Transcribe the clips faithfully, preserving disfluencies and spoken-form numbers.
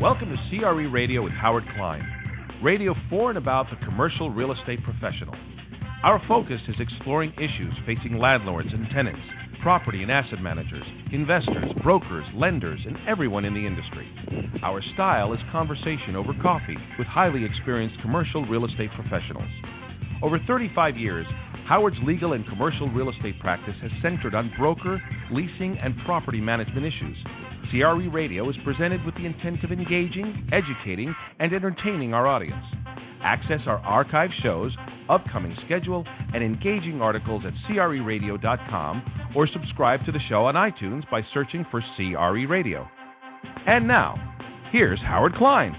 Welcome to C R E Radio with Howard Klein, radio for and about the commercial real estate professional. Our focus is exploring issues facing landlords and tenants, property and asset managers, investors, brokers, lenders, and everyone in the industry. Our style is conversation over coffee with highly experienced commercial real estate professionals. Over thirty-five years, Howard's legal and commercial real estate practice has centered on broker, leasing, and property management issues. C R E Radio is presented with the intent of engaging, educating, and entertaining our audience. Access our archive shows, upcoming schedule, and engaging articles at C R E radio dot com or subscribe to the show on iTunes by searching for C R E Radio. And now, here's Howard Klein.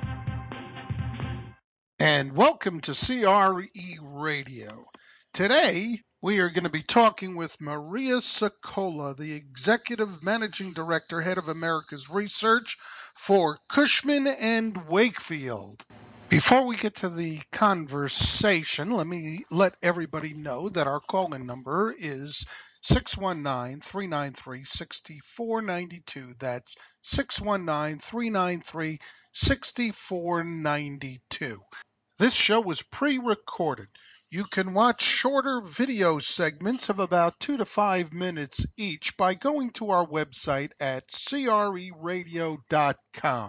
And welcome to C R E Radio. Today, we are going to be talking with Maria Sokola, the Executive Managing Director, Head of America's Research for Cushman and Wakefield. Before we get to the conversation, let me let everybody know that our call-in number is six one nine, three nine three, six four nine two. That's six one nine, three nine three, six four nine two. This show was pre-recorded. You can watch shorter video segments of about two to five minutes each by going to our website at C R E radio dot com.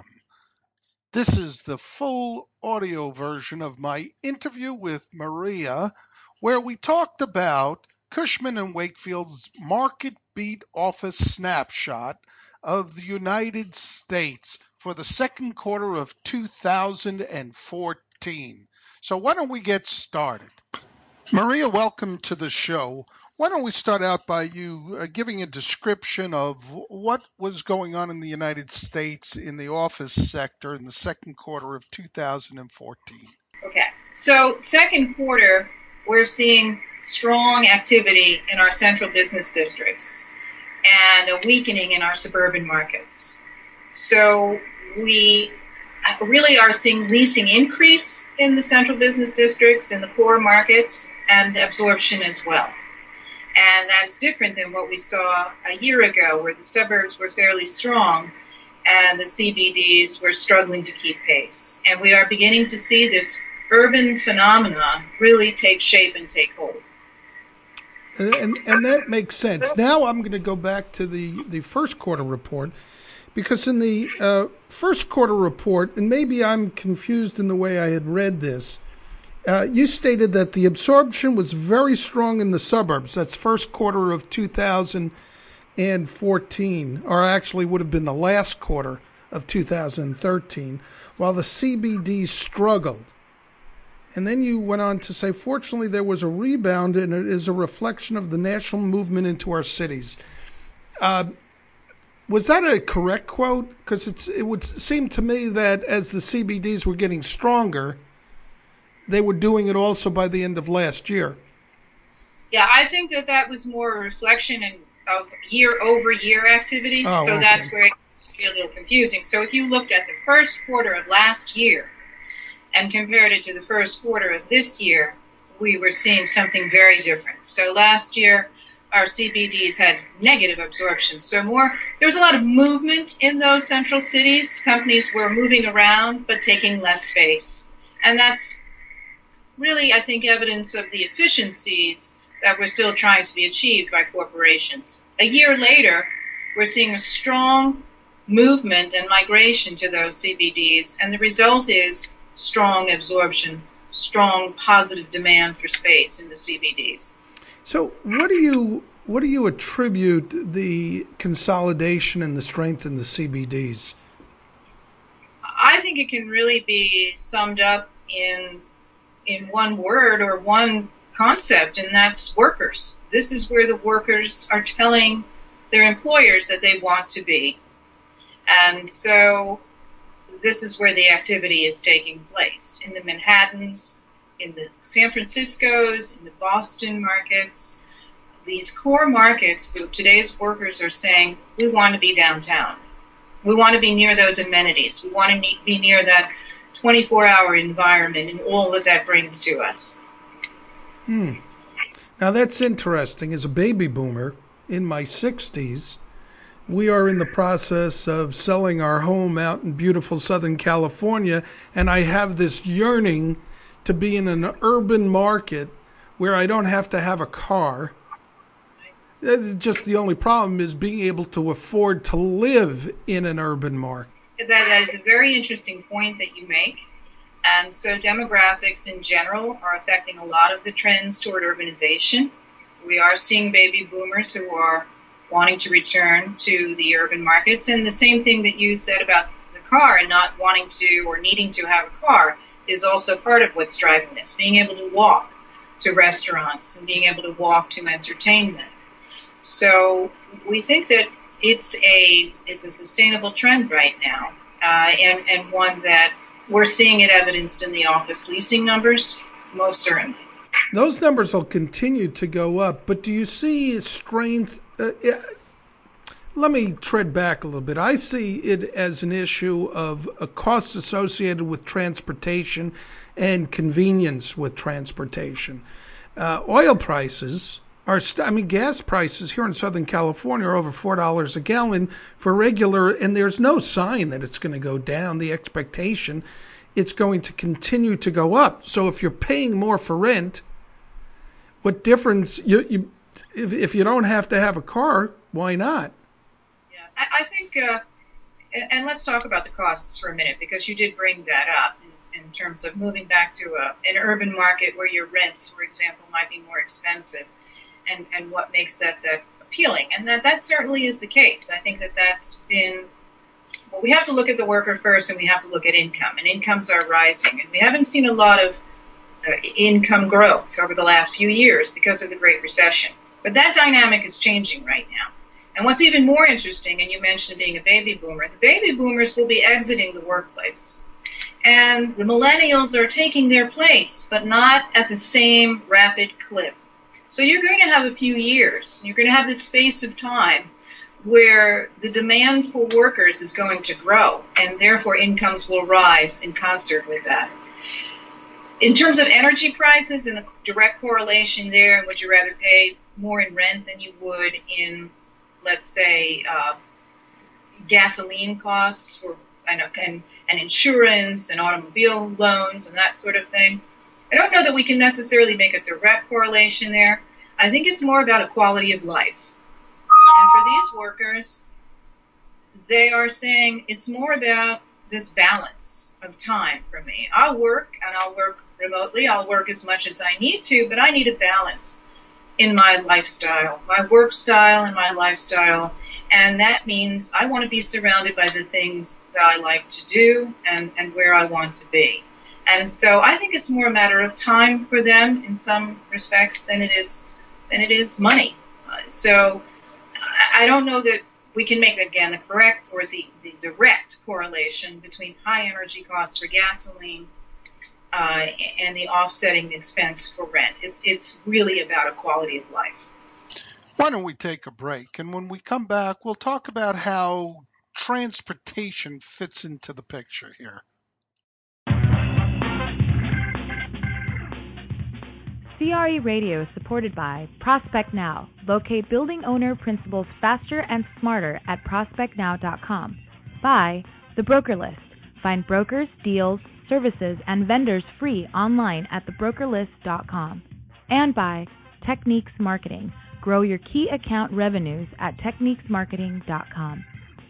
This is the full audio version of my interview with Maria, where we talked about Cushman and Wakefield's Market Beat Office Snapshot of the United States for the second quarter of two thousand fourteen. So why don't we get started? Maria, welcome to the show. Why don't we start out by you uh, giving a description of what was going on in the United States in the office sector in the second quarter of two thousand fourteen. Okay, so second quarter, we're seeing strong activity in our central business districts and a weakening in our suburban markets. So we really are seeing leasing increase in the central business districts, in the core markets, and absorption as well. And that's different than what we saw a year ago, where the suburbs were fairly strong and the C B Ds were struggling to keep pace. And we are beginning to see this urban phenomenon really take shape and take hold. And, and, and that makes sense. Now I'm going to go back to the, the first quarter report, because in the uh, first quarter report, and maybe I'm confused in the way I had read this, uh, you stated that the absorption was very strong in the suburbs. That's first quarter of two thousand fourteen, or actually would have been the last quarter of two thousand thirteen, while the C B Ds struggled. And then you went on to say, fortunately, there was a rebound, and it is a reflection of the national movement into our cities. Uh, was that a correct quote? Because it's it would seem to me that as the C B Ds were getting stronger, they were doing it also by the end of last year. Yeah, I think that that was more a reflection in, of year-over-year activity. Oh, so okay. That's where it's a little confusing. So if you looked at the first quarter of last year and compared it to the first quarter of this year, we were seeing something very different. So last year, our C B Ds had negative absorption. So more, there was a lot of movement in those central cities. Companies were moving around, but taking less space. And that's really, I think, evidence of the efficiencies that were still trying to be achieved by corporations. A year later, we're seeing a strong movement and migration to those C B Ds, and the result is strong absorption, strong positive demand for space in the C B Ds. So what do you what do you attribute the consolidation and the strength in the C B Ds? I think it can really be summed up in in one word or one concept, and that's workers. This is where the workers are telling their employers that they want to be. And so this is where the activity is taking place, in the Manhattans, in the San Franciscos, in the Boston markets. These core markets, today's workers are saying, we want to be downtown. We want to be near those amenities. We want to be near that twenty-four hour environment and all that that brings to us. Hmm. Now that's interesting. As a baby boomer in my sixties, we are in the process of selling our home out in beautiful Southern California, and I have this yearning to be in an urban market where I don't have to have a car. That's just the only problem is being able to afford to live in an urban market. That, that is a very interesting point that you make. And so demographics in general are affecting a lot of the trends toward urbanization. We are seeing baby boomers who are wanting to return to the urban markets. And the same thing that you said about the car and not wanting to or needing to have a car is also part of what's driving this, being able to walk to restaurants and being able to walk to entertainment. So we think that it's a it's a sustainable trend right now, uh, and, and one that we're seeing it evidenced in the office leasing numbers, most certainly. Those numbers will continue to go up, but do you see strength? Uh, let me tread back a little bit. I see it as an issue of a cost associated with transportation and convenience with transportation. Uh, oil prices are, st- I mean, gas prices here in Southern California are over four dollars a gallon for regular, and there's no sign that it's going to go down. The expectation, it's going to continue to go up. So if you're paying more for rent, what difference, you, you if, if you don't have to have a car, why not? Yeah, I, I think, uh, and let's talk about the costs for a minute, because you did bring that up in, in terms of moving back to a, an urban market where your rents, for example, might be more expensive. And, and what makes that, that appealing. And that, that certainly is the case. I think that that's been, well, we have to look at the worker first, and we have to look at income. And incomes are rising. And we haven't seen a lot of uh, income growth over the last few years because of the Great Recession. But that dynamic is changing right now. And what's even more interesting, and you mentioned being a baby boomer, the baby boomers will be exiting the workplace. And the millennials are taking their place, but not at the same rapid clip. So you're going to have a few years, you're going to have this space of time where the demand for workers is going to grow, and therefore incomes will rise in concert with that. In terms of energy prices and the direct correlation there, would you rather pay more in rent than you would in, let's say, uh, gasoline costs for, and, and, and insurance and automobile loans and that sort of thing? I don't know that we can necessarily make a direct correlation there. I think it's more about a quality of life. And for these workers, they are saying it's more about this balance of time for me. I'll work, and I'll work remotely. I'll work as much as I need to, but I need a balance in my lifestyle, my work style and my lifestyle. And that means I want to be surrounded by the things that I like to do and, and where I want to be. And so I think it's more a matter of time for them in some respects than it is than it is money. Uh, so I don't know that we can make, again, the correct or the, the direct correlation between high energy costs for gasoline uh, and the offsetting expense for rent. It's it's really about a quality of life. Why don't we take a break? And when we come back, we'll talk about how transportation fits into the picture here. C R E Radio is supported by Prospect Now. Locate building owner principals faster and smarter at prospect now dot com. By The Broker List. Find brokers, deals, services, and vendors free online at the broker list dot com. And by Techniques Marketing. Grow your key account revenues at techniques marketing dot com.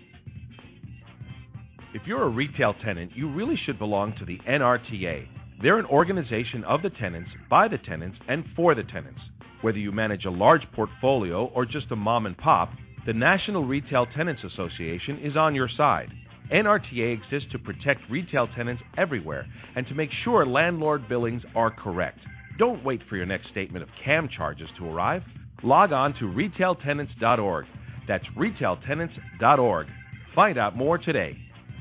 If you're a retail tenant, you really should belong to the N R T A. They're an organization of the tenants, by the tenants, and for the tenants. Whether you manage a large portfolio or just a mom and pop, the National Retail Tenants Association is on your side. N R T A exists to protect retail tenants everywhere and to make sure landlord billings are correct. Don't wait for your next statement of C A M charges to arrive. Log on to retail tenants dot org. That's retail tenants dot org. Find out more today.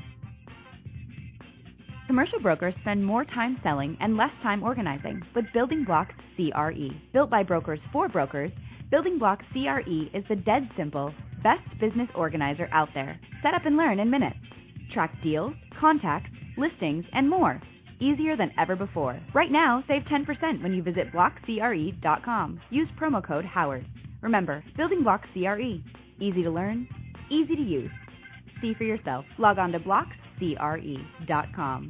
Commercial brokers spend more time selling and less time organizing with Building Blocks C R E. Built by brokers for brokers, Building Blocks C R E is the dead simple, best business organizer out there. Set up and learn in minutes. Track deals, contacts, listings, and more. Easier than ever before. Right now, save ten percent when you visit block c r e dot com. Use promo code Howard. Remember, Building Blocks C R E. Easy to learn, easy to use. See for yourself. Log on to blocks c r e dot com.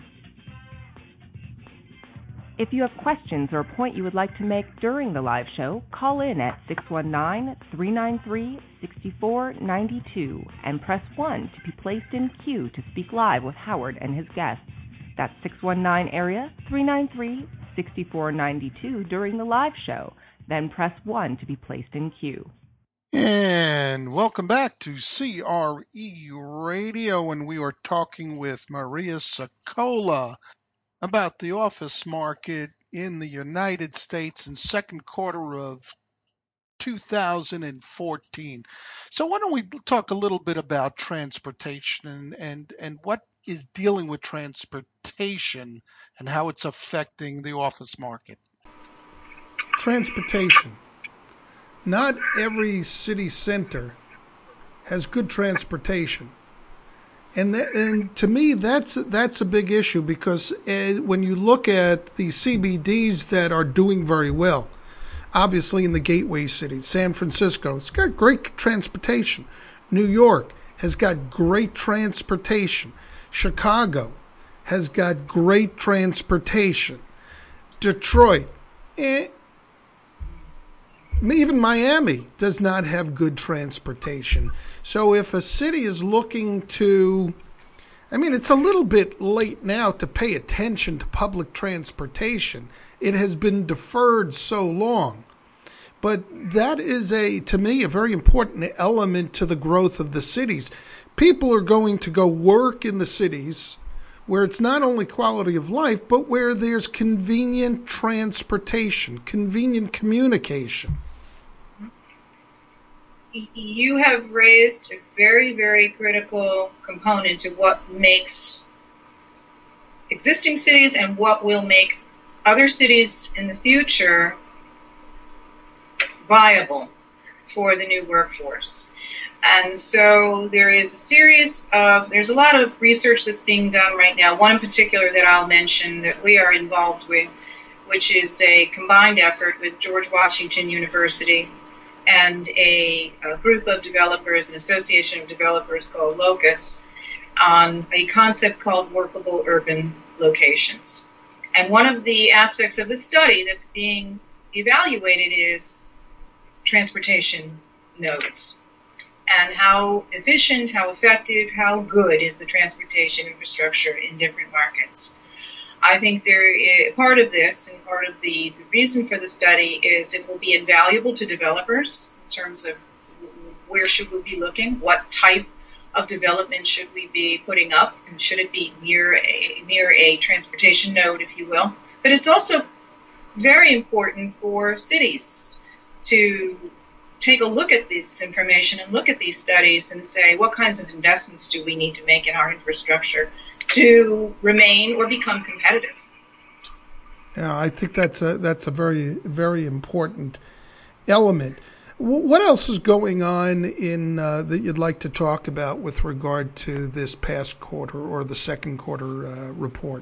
If you have questions or a point you would like to make during the live show, call in at six one nine, three nine three, six four nine two and press one to be placed in queue to speak live with Howard and his guests. That's six one nine area three nine three, six four nine two during the live show. Then press one to be placed in queue. And welcome back to C R E Radio, and we are talking with Maria Sokola about the office market in the United States in second quarter of two thousand fourteen. So why don't we talk a little bit about transportation and, and, and what is dealing with transportation and how it's affecting the office market? Transportation. Not every city center has good transportation. And, that, and to me, that's that's a big issue because uh, when you look at the C B Ds that are doing very well, obviously in the gateway cities, San Francisco, it's got great transportation. New York has got great transportation. Chicago has got great transportation. Detroit, eh, even Miami does not have good transportation. So if a city is looking to, I mean, it's a little bit late now to pay attention to public transportation. It has been deferred so long. But that is, a, to me, a very important element to the growth of the cities. People are going to go work in the cities where it's not only quality of life, but where there's convenient transportation, convenient communication. You have raised a very, very critical component to what makes existing cities and what will make other cities in the future viable for the new workforce. And so there is a series of, there's a lot of research that's being done right now, one in particular that I'll mention that we are involved with, which is a combined effort with George Washington University and a, a group of developers, an association of developers called Locus, on a concept called workable urban locations. And one of the aspects of the study that's being evaluated is transportation nodes and how efficient, how effective, how good is the transportation infrastructure in different markets. I think there is, part of this and part of the, the reason for the study is it will be invaluable to developers in terms of where should we be looking, what type of development should we be putting up, and should it be near a, near a transportation node, if you will. But it's also very important for cities to take a look at this information and look at these studies and say, what kinds of investments do we need to make in our infrastructure to remain or become competitive? Yeah, I think that's a that's a very, very important element. W- what else is going on in uh, that you'd like to talk about with regard to this past quarter or the second quarter uh, report?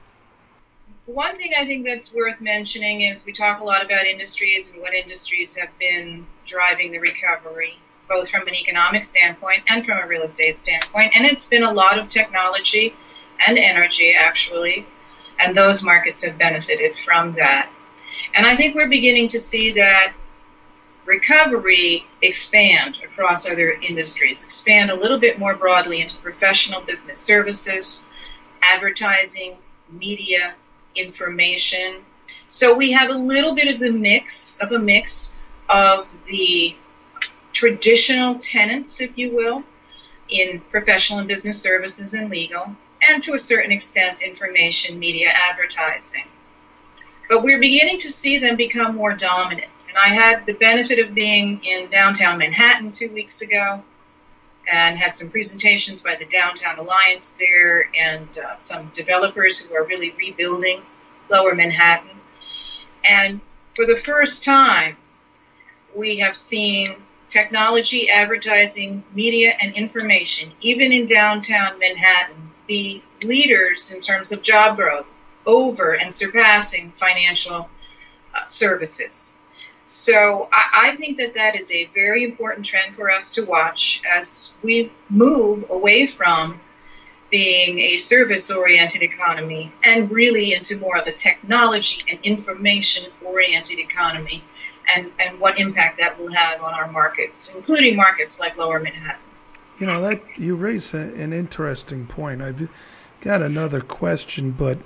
One thing I think that's worth mentioning is we talk a lot about industries and what industries have been driving the recovery, both from an economic standpoint and from a real estate standpoint. And it's been a lot of technology and energy, actually, and those markets have benefited from that. And I think we're beginning to see that recovery expand across other industries, expand a little bit more broadly into professional business services, advertising, media, information. So we have a little bit of the mix of a mix of the traditional tenants, if you will, in professional and business services and legal, and to a certain extent, information, media, advertising. But we're beginning to see them become more dominant. And I had the benefit of being in downtown Manhattan two weeks ago and had some presentations by the Downtown Alliance there and uh, some developers who are really rebuilding Lower Manhattan. And for the first time, we have seen technology, advertising, media, and information, even in downtown Manhattan, be leaders in terms of job growth over and surpassing financial uh, services. So I, I think that that is a very important trend for us to watch as we move away from being a service-oriented economy and really into more of a technology and information-oriented economy, and, and what impact that will have on our markets, including markets like Lower Manhattan. You know, that you raise a, an interesting point. I've got another question, but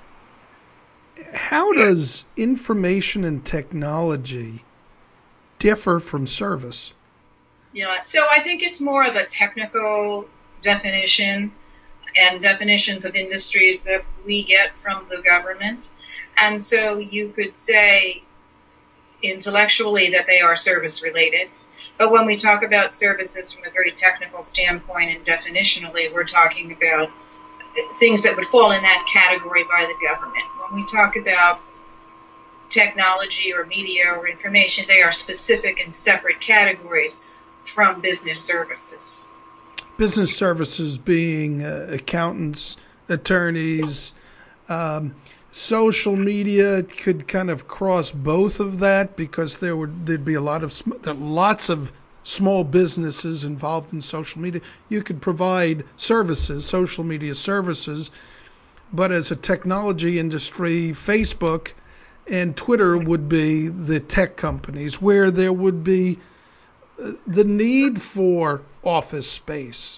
how does information and technology differ from service? Yeah, so I think it's more of a technical definition and definitions of industries that we get from the government. And so you could say intellectually that they are service related. But when we talk about services from a very technical standpoint and definitionally, we're talking about things that would fall in that category by the government. When we talk about technology or media or information, they are specific and separate categories from business services. Business services being uh, accountants, attorneys, um, social media could kind of cross both of that because there would there'd be a lot of sm- there are lots of small businesses involved in social media. You could provide services, social media services, but as a technology industry, Facebook and Twitter would be the tech companies where there would be the need for office space.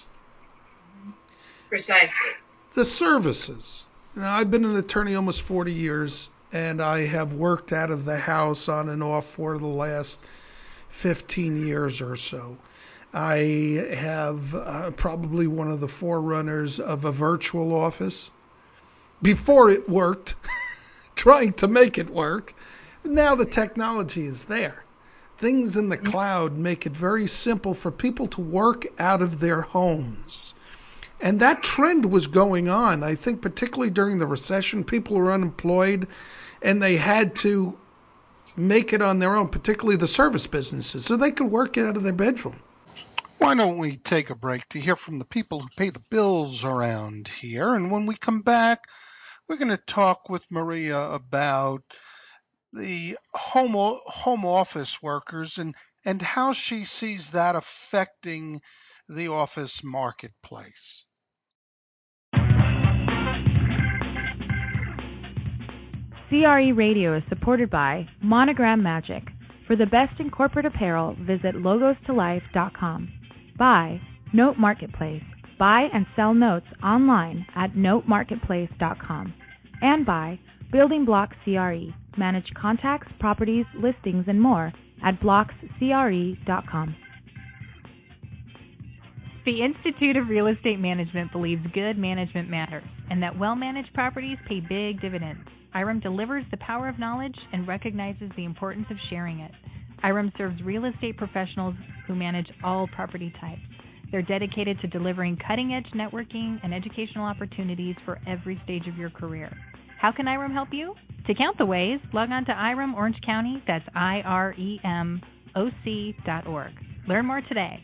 Precisely. The services. You know, I've been an attorney almost forty years, and I have worked out of the house on and off for the last fifteen years or so. I have uh, probably one of the forerunners of a virtual office. Before it worked, trying to make it work. Now the technology is there. Things in the cloud make it very simple for people to work out of their homes. And that trend was going on. I think particularly during the recession, people were unemployed and they had to make it on their own, particularly the service businesses, so they could work it out of their bedroom. Why don't we take a break to hear from the people who pay the bills around here? And when we come back, we're going to talk with Maria about the home home office workers and, and how she sees that affecting the office marketplace. C R E Radio is supported by Monogram Magic. For the best in corporate apparel, visit logos to life dot com. By Note Marketplace. Buy and sell notes online at note marketplace dot com. And by Building Blocks C R E. Manage contacts, properties, listings, and more at blocks c r e dot com. The Institute of Real Estate Management believes good management matters and that well-managed properties pay big dividends. I R E M delivers the power of knowledge and recognizes the importance of sharing it. I R E M serves real estate professionals who manage all property types. They're dedicated to delivering cutting-edge networking and educational opportunities for every stage of your career. How can I R E M help you? To count the ways, log on to I R E M Orange County, that's I R E M O C dot org. Learn more today.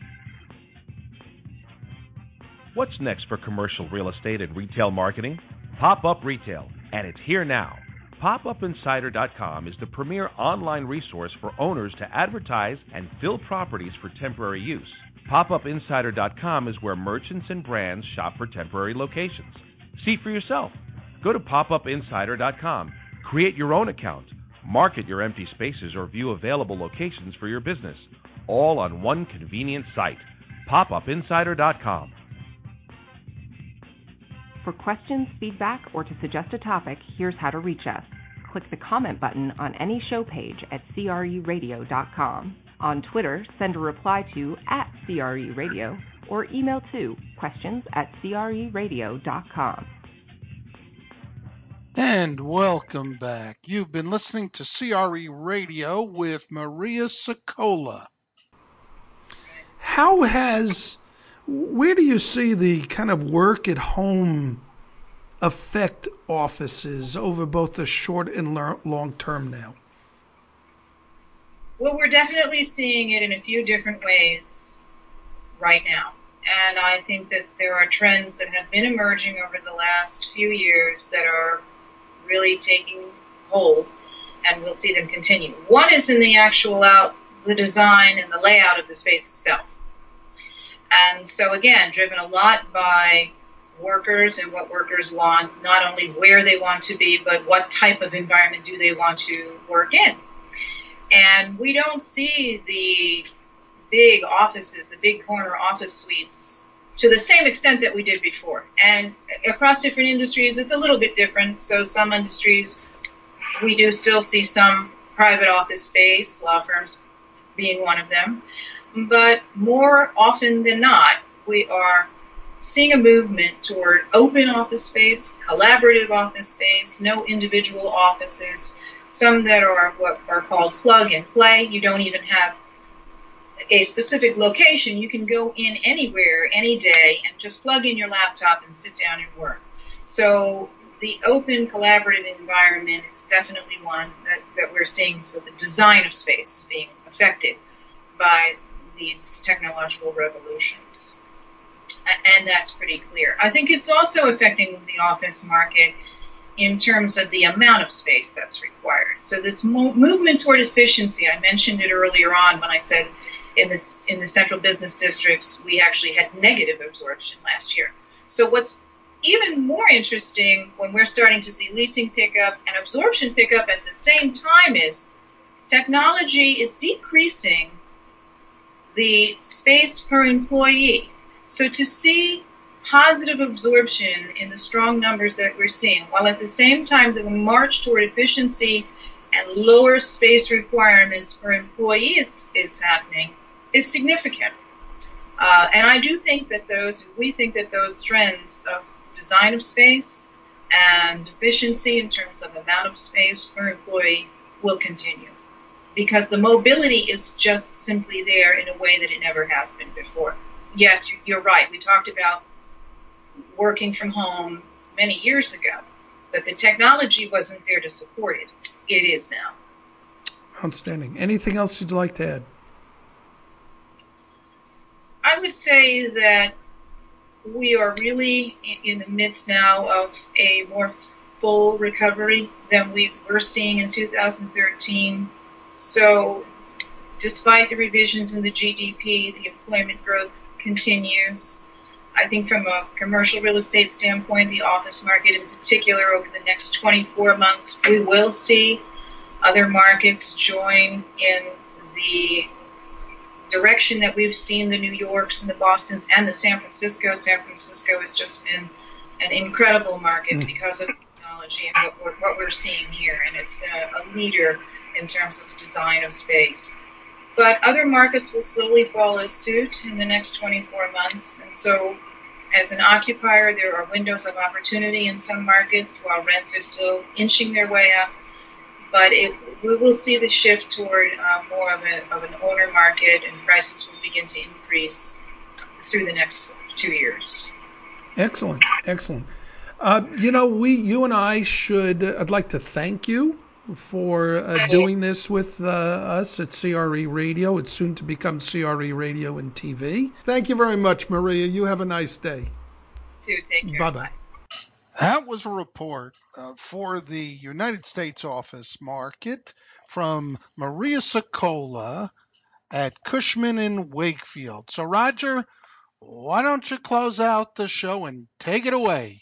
What's next for commercial real estate and retail marketing? Pop-up Retail, and it's here now. pop up insider dot com is the premier online resource for owners to advertise and fill properties for temporary use. pop up insider dot com is where merchants and brands shop for temporary locations. See for yourself. Go to pop up insider dot com, create your own account, market your empty spaces, or view available locations for your business, all on one convenient site. pop up insider dot com. For questions, feedback, or to suggest a topic, here's how to reach us. Click the comment button on any show page at c r e radio dot com. On Twitter, send a reply to at C R E Radio or email to questions at c r e radio dot com. And welcome back. You've been listening to C R E Radio with Maria Sokola. How has, where do you see the kind of work at home affect offices over both the short and long term now? Well, we're definitely seeing it in a few different ways right now. And I think that there are trends that have been emerging over the last few years that are really taking hold. and we'll see them continue. One is in the actual out, the design and the layout of the space itself. And so again, driven a lot by workers and what workers want, not only where they want to be, but what type of environment do they want to work in. And we don't see the big offices, the big corner office suites, to the same extent that we did before. And across different industries, it's a little bit different. So some industries, we do still see some private office space, law firms being one of them. But more often than not, we are seeing a movement toward open office space, collaborative office space, no individual offices, some that are what are called plug and play. You don't even have a specific location. You can go in anywhere, any day, and just plug in your laptop and sit down and work. So the open collaborative environment is definitely one that, that we're seeing. So the design of space is being affected by these technological revolutions. And that's pretty clear. I think it's also affecting the office market in terms of the amount of space that's required. So this mo- movement toward efficiency, I mentioned it earlier on when I said in this in the central business districts, we actually had negative absorption last year. So what's even more interesting when we're starting to see leasing pickup and absorption pickup at the same time is technology is decreasing the space per employee. So to see positive absorption in the strong numbers that we're seeing, while at the same time the march toward efficiency and lower space requirements for employees is happening, is significant. Uh, and I do think that those, we think that those trends of design of space and efficiency in terms of amount of space per employee will continue, because the mobility is just simply there in a way that it never has been before. Yes, you're right. We talked about working from home many years ago, but the technology wasn't there to support it. It is now. Outstanding. Anything else you'd like to add? I would say that we are really in the midst now of a more full recovery than we were seeing in two thousand thirteen. So despite the revisions in the G D P, the employment growth continues. I think from a commercial real estate standpoint, the office market in particular, over the next twenty-four months, we will see other markets join in the direction that we've seen the New Yorks and the Bostons and the San Francisco. San Francisco has just been an incredible market mm. because of technology and what we're, what we're seeing here, and it's been a, a leader in terms of design of space. But other markets will slowly follow suit in the next twenty-four months. And so as an occupier, there are windows of opportunity in some markets while rents are still inching their way up. But it, we will see the shift toward uh, more of, a, of an owner market, and prices will begin to increase through the next two years. Excellent, excellent. Uh, you know, we, you and I should, uh, I'd like to thank you for uh, doing this with uh, us at C R E Radio. It's soon to become C R E Radio and T V. Thank you very much, Maria. You have a nice day. You too. Take care. Bye-bye. That was a report uh, for the United States office market from Maria Sokola at Cushman and Wakefield. So, Roger, why don't you close out the show and take it away?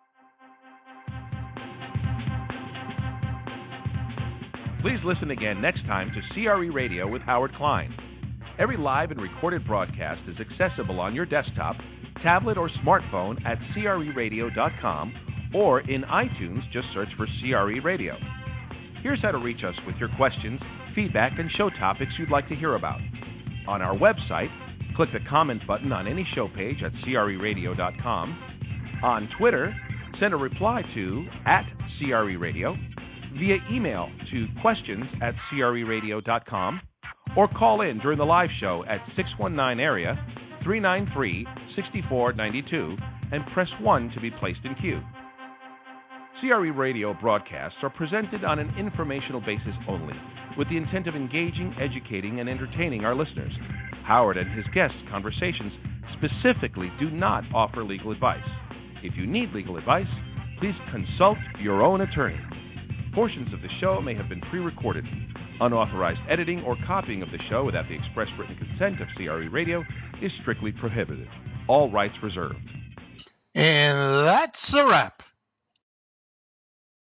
Please listen again next time to C R E Radio with Howard Klein. Every live and recorded broadcast is accessible on your desktop, tablet, or smartphone at C R E radio dot com, or in iTunes, just search for C R E Radio. Here's how to reach us with your questions, feedback, and show topics you'd like to hear about. On our website, click the comment button on any show page at C R E radio dot com. On Twitter, send a reply to at C R E Radio. Via email to questions at C R E radio dot com, or call in during the live show at six one nine area three nine three, six four nine two and press one to be placed in queue. C R E Radio broadcasts are presented on an informational basis only, with the intent of engaging, educating, and entertaining our listeners. Howard and his guests' conversations specifically do not offer legal advice. If you need legal advice, please consult your own attorney. Portions of the show may have been pre-recorded. Unauthorized editing or copying of the show without the express written consent of C R E Radio is strictly prohibited. All rights reserved. And that's a wrap.